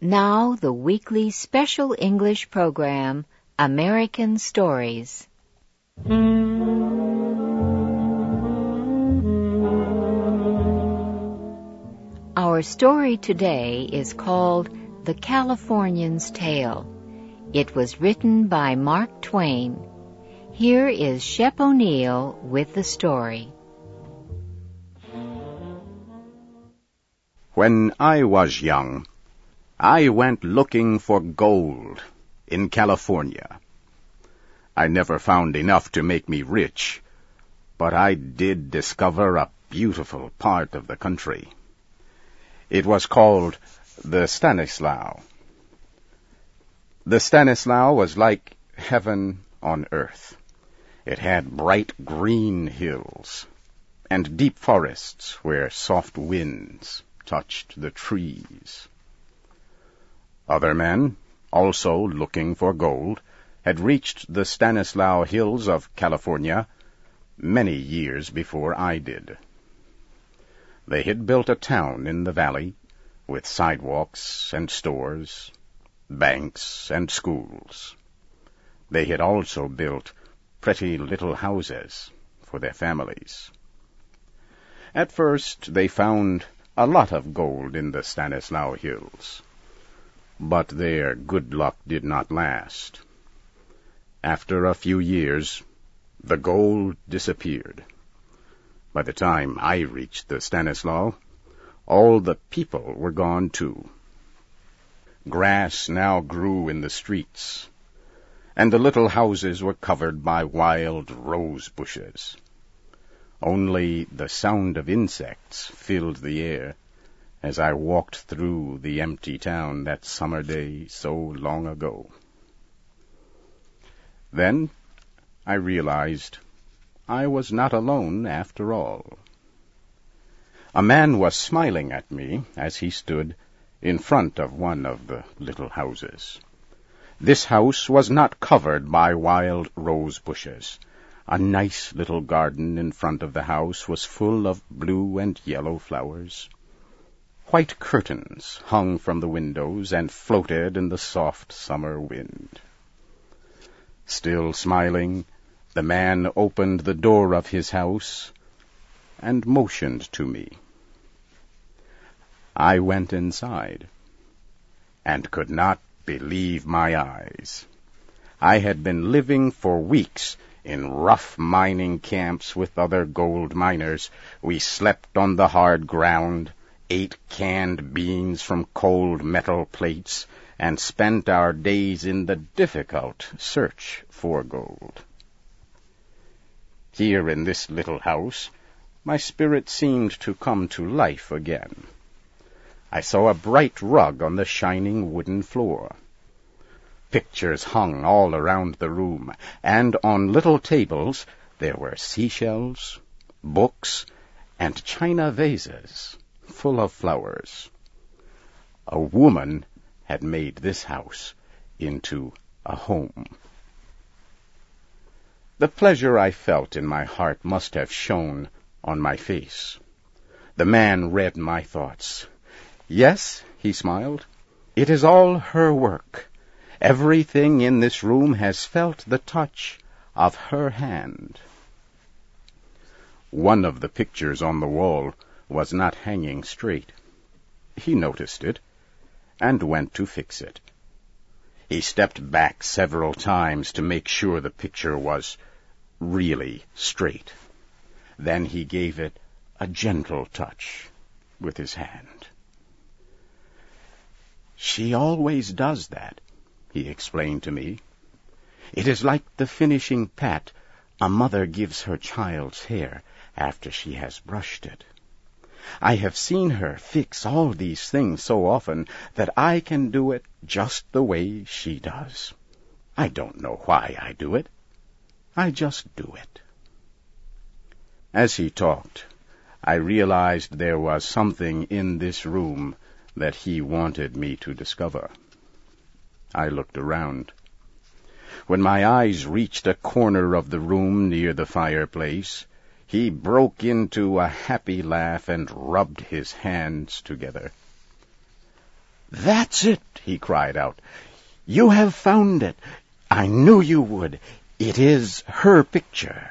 Now the weekly special English program, American Stories. Our story today is called The Californian's Tale. It was written by Mark Twain. Here is Shep O'Neill with the story. When I was young, I went looking for gold in California. I never found enough to make me rich, but I did discover a beautiful part of the country. It was called the Stanislaus. The Stanislaus was like heaven on earth. It had bright green hills and deep forests where soft winds touched the trees. Other men, also looking for gold, had reached the Stanislaus Hills of California many years before I did. They had built a town in the valley with sidewalks and stores, banks and schools. They had also built pretty little houses for their families. At first they found a lot of gold in the Stanislaus Hills, but their good luck did not last. After a few years, the gold disappeared. By the time I reached the Stanislaus, all the people were gone too. Grass now grew in the streets, and the little houses were covered by wild rose bushes. Only the sound of insects filled the air as I walked through the empty town that summer day so long ago. Then I realized I was not alone after all. A man was smiling at me as he stood in front of one of the little houses. This house was not covered by wild rose bushes. A nice little garden in front of the house was full of blue and yellow flowers. White curtains hung from the windows and floated in the soft summer wind. Still smiling, the man opened the door of his house and motioned to me. I went inside and could not believe my eyes. I had been living for weeks in rough mining camps with other gold miners. We slept on the hard ground, ate canned beans from cold metal plates, and spent our days in the difficult search for gold. Here in this little house, my spirit seemed to come to life again. I saw a bright rug on the shining wooden floor. Pictures hung all around the room, and on little tables there were seashells, books, and china vases full of flowers. A woman had made this house into a home. The pleasure I felt in my heart must have shone on my face. The man read my thoughts. Yes, he smiled, it is all her work. Everything in this room has felt the touch of her hand. One of the pictures on the wall was not hanging straight. He noticed it and went to fix it. He stepped back several times to make sure the picture was really straight. Then he gave it a gentle touch with his hand. She always does that, he explained to me. It is like the finishing pat a mother gives her child's hair after she has brushed it. I have seen her fix all these things so often that I can do it just the way she does. I don't know why I do it. I just do it. As he talked, I realized there was something in this room that he wanted me to discover. I looked around. When my eyes reached a corner of the room near the fireplace, he broke into a happy laugh and rubbed his hands together. "That's it," he cried out. "You have found it. I knew you would. It is her picture."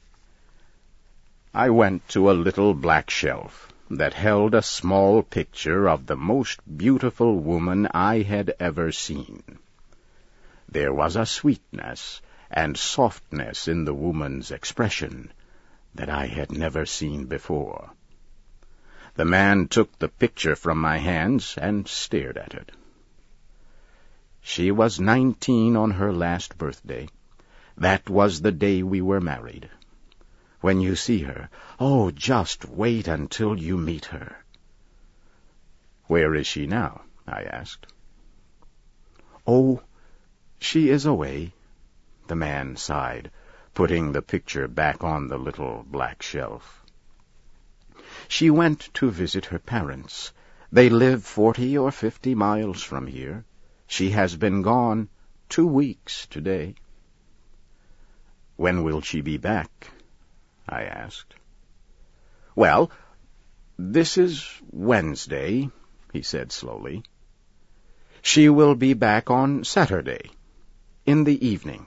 I went to a little black shelf that held a small picture of the most beautiful woman I had ever seen. There was a sweetness and softness in the woman's expression that I had never seen before. The man took the picture from my hands and stared at it. She was 19 on her last birthday. That was the day we were married. When you see her, oh, just wait until you meet her. "Where is she now?" I asked. "Oh, she is away," the man sighed, putting the picture back on the little black shelf. "She went to visit her parents. They live 40 or 50 miles from here. She has been gone 2 weeks today." "When will she be back?" I asked. "Well, this is Wednesday," he said slowly. "She will be back on Saturday, in the evening."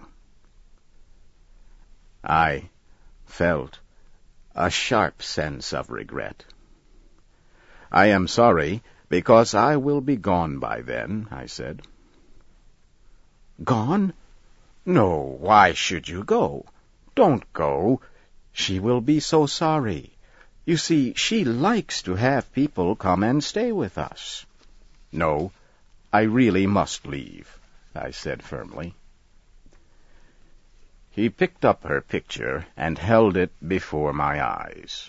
I felt a sharp sense of regret. "I am sorry, because I will be gone by then," I said. "Gone? No, why should you go? Don't go. She will be so sorry. You see, she likes to have people come and stay with us." "No, I really must leave," I said firmly. He picked up her picture and held it before my eyes.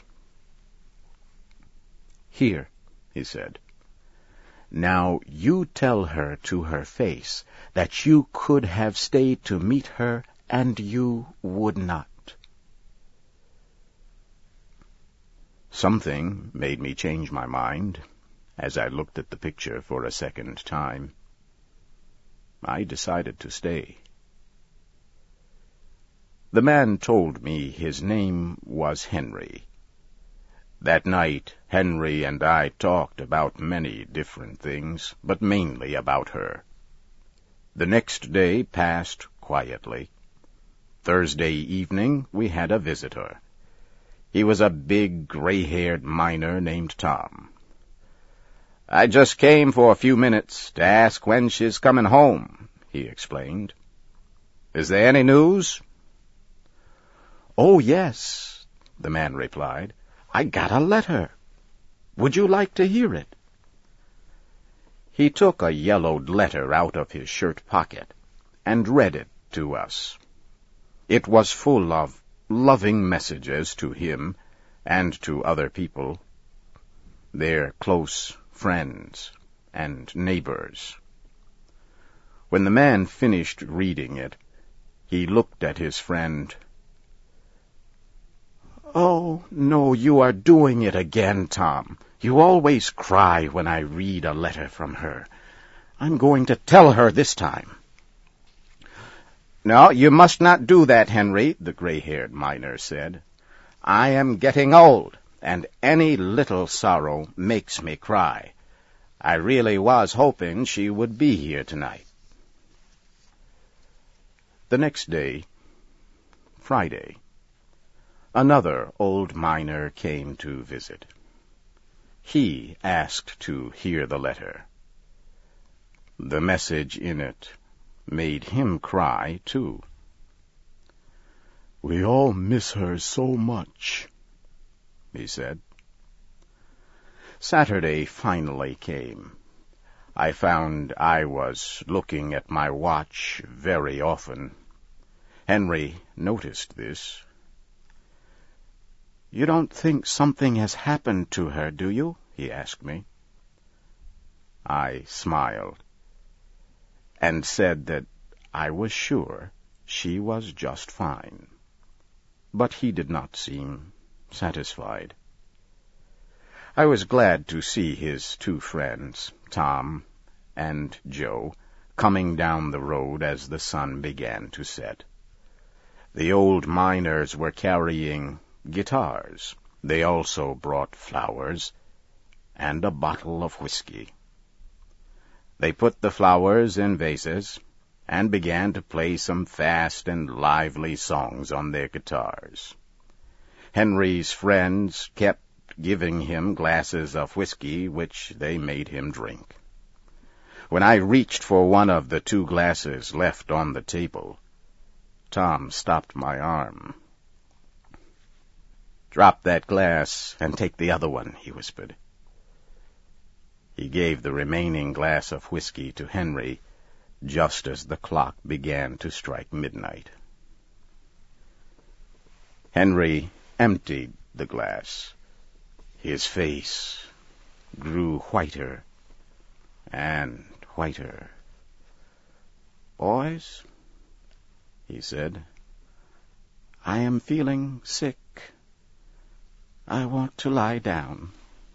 "Here," he said. "Now you tell her to her face that you could have stayed to meet her, and you would not." Something made me change my mind as I looked at the picture for a second time. I decided to stay. The man told me his name was Henry. That night, Henry and I talked about many different things, but mainly about her. The next day passed quietly. Thursday evening we had a visitor. He was a big, gray-haired miner named Tom. "I just came for a few minutes to ask when she's coming home," he explained. "Is there any news?" "Oh, yes," the man replied. "I got a letter. Would you like to hear it?" He took a yellowed letter out of his shirt pocket and read it to us. It was full of loving messages to him and to other people, their close friends and neighbors. When the man finished reading it, he looked at his friend. "Oh, no, you are doing it again, Tom. You always cry when I read a letter from her. I'm going to tell her this time." "No, you must not do that, Henry," the gray-haired miner said. "I am getting old, and any little sorrow makes me cry. I really was hoping she would be here tonight." The next day, Friday, another old miner came to visit. He asked to hear the letter. The message in it made him cry, too. "We all miss her so much," he said. Saturday finally came. I found I was looking at my watch very often. Henry noticed this. "You don't think something has happened to her, do you?" he asked me. I smiled and said that I was sure she was just fine. But he did not seem satisfied. I was glad to see his 2 friends, Tom and Joe, coming down the road as the sun began to set. The old miners were carrying guitars. They also brought flowers and a bottle of whiskey. They put the flowers in vases and began to play some fast and lively songs on their guitars. Henry's friends kept giving him glasses of whiskey, which they made him drink. When I reached for one of the 2 glasses left on the table, Tom stopped my arm. "Drop that glass and take the other one," he whispered. He gave the remaining glass of whiskey to Henry just as the clock began to strike midnight. Henry emptied the glass. His face grew whiter and whiter. "Boys," he said, "I am feeling sick. I want to lie down."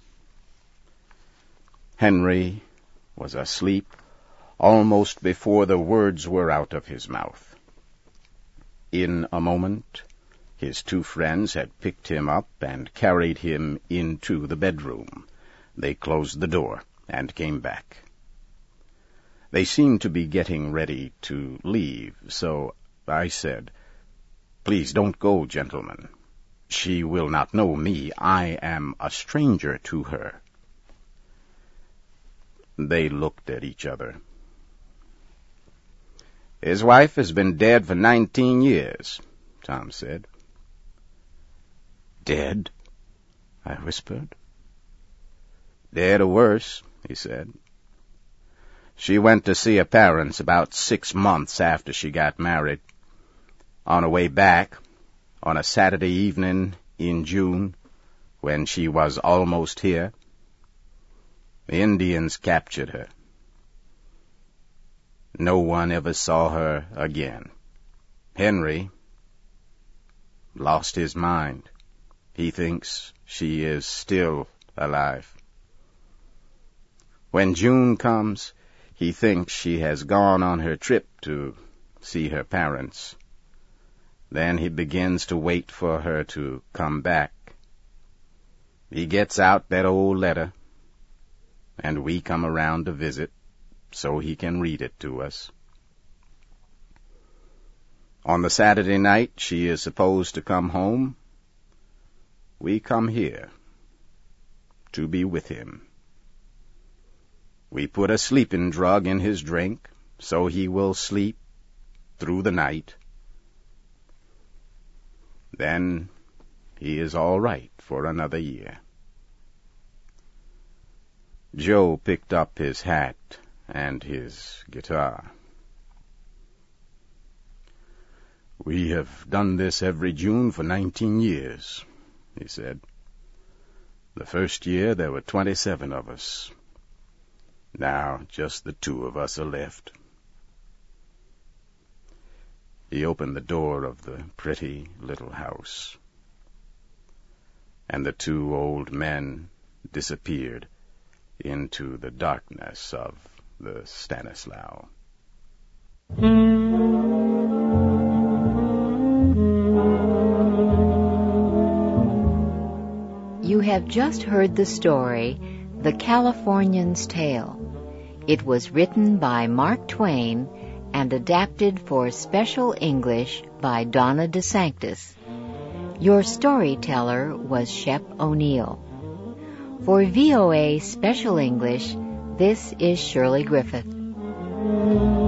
Henry was asleep almost before the words were out of his mouth. In a moment, his 2 friends had picked him up and carried him into the bedroom. They closed the door and came back. They seemed to be getting ready to leave, so I said, "Please don't go, gentlemen. She will not know me. I am a stranger to her." They looked at each other. "His wife has been dead for 19 years, Tom said. "Dead?" I whispered. "Dead or worse," he said. "She went to see her parents about 6 months after she got married. On her way back, on a Saturday evening in June, when she was almost here, the Indians captured her. No one ever saw her again. Henry lost his mind. He thinks she is still alive. When June comes, he thinks she has gone on her trip to see her parents. Then he begins to wait for her to come back. He gets out that old letter, and we come around to visit so he can read it to us. On the Saturday night she is supposed to come home. We come here to be with him. We put a sleeping drug in his drink so he will sleep through the night. Then he is all right for another year." Joe picked up his hat and his guitar. "We have done this every June for 19 years, he said. "The first year there were 27 of us. Now just the 2 of us are left." He opened the door of the pretty little house, and the 2 old men disappeared into the darkness of the Stanislaus. You have just heard the story, The Californian's Tale. It was written by Mark Twain and adapted for Special English by Donna DeSanctis. Your storyteller was Shep O'Neill. For VOA Special English, this is Shirley Griffith.